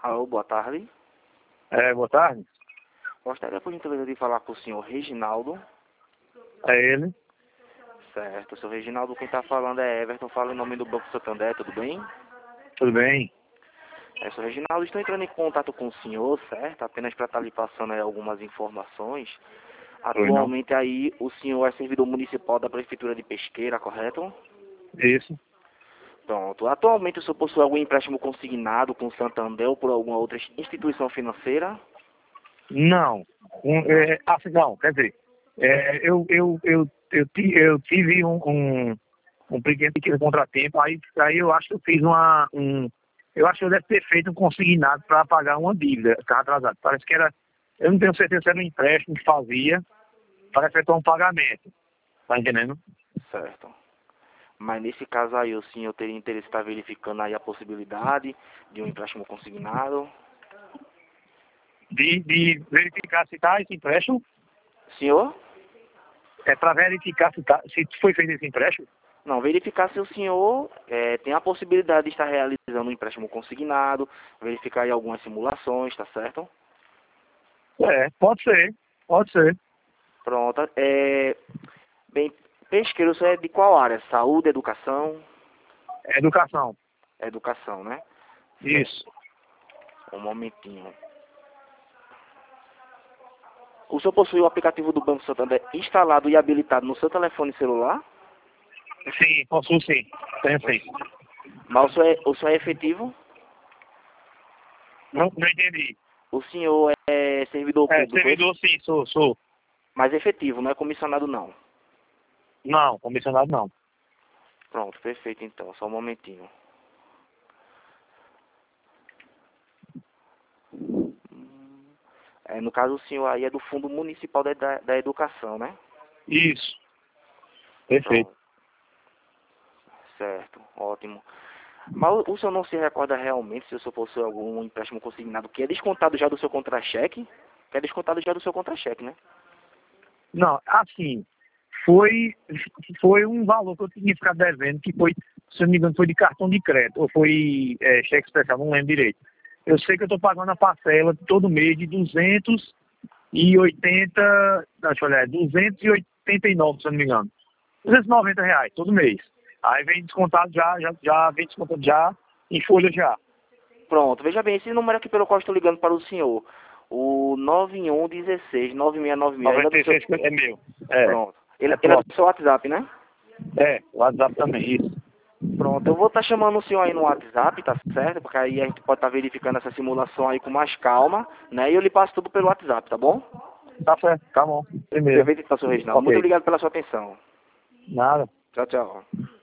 Alô, boa tarde. Boa tarde. Gostaria, por gentileza, de falar com o senhor Reginaldo. É ele. Certo, o senhor Reginaldo, quem está falando é Everton, fala em nome do Banco Santander, tudo bem? Tudo bem? Senhor Reginaldo, estou entrando em contato com o senhor, certo? Apenas para estar lhe passando aí algumas informações. Oi, não? Atualmente aí o senhor é servidor municipal da Prefeitura de Pesqueira, correto? Isso. Pronto. Atualmente o senhor possui algum empréstimo consignado com o Santander ou por alguma outra instituição financeira? Não. Assim, não, quer dizer, eu tive um pequeno contratempo, aí eu acho que eu fiz eu acho que eu deve ter feito um consignado para pagar uma dívida, estava atrasado. Parece que era, eu não tenho certeza se era um empréstimo que fazia para efetuar um pagamento. Tá entendendo? Certo. Mas nesse caso aí o senhor teria interesse em estar verificando aí a possibilidade de um empréstimo consignado? De verificar se está esse empréstimo, Senhor? é para verificar se foi feito esse empréstimo. Não, verificar se o senhor tem a possibilidade de estar realizando um empréstimo consignado, verificar aí algumas simulações, tá certo? Pode ser, pode ser. Pronto. Bem, Pesqueiro, você é de qual área? Saúde, educação? Educação. Educação, né? Isso. Um momentinho. O senhor possui o aplicativo do Banco Santander instalado e habilitado no seu telefone celular? Sim, posso sim. Tenho sim. Mas o senhor é efetivo? Não entendi. O senhor é servidor público? Servidor sim, sou. Mas efetivo, não é comissionado não. Não, comissionado não. Pronto, perfeito então, só um momentinho. No caso o senhor aí é do Fundo Municipal da Educação, né? Isso. Perfeito. Pronto. Certo, ótimo. Mas o senhor não se recorda realmente se o senhor possui algum empréstimo consignado que é descontado já do seu contra-cheque? Que é descontado já do seu contra-cheque, né? Não, assim, foi um valor que eu tinha ficado devendo, que foi, se eu não me engano, foi de cartão de crédito, ou foi cheque especial, não lembro direito. Eu sei que eu estou pagando a parcela todo mês de 280, deixa eu olhar, 289, se eu não me engano. R$ 290 todo mês. Aí vem descontado já vem descontado já em folha já. Pronto, veja bem, esse número aqui pelo qual estou ligando para o senhor, o 9116 9696 é do seu... 96 é meu. Pronto. Ele é Próximo. do seu WhatsApp, né? O WhatsApp também, isso. Pronto, eu vou estar chamando o senhor aí no WhatsApp, tá certo? Porque aí a gente pode estar verificando essa simulação aí com mais calma, né? E eu lhe passo tudo pelo WhatsApp, tá bom? Tá certo, tá bom. Primeiro. Perfeito, então, senhor Reginaldo. Muito Ok. obrigado pela sua atenção. Nada. Tchau, tchau.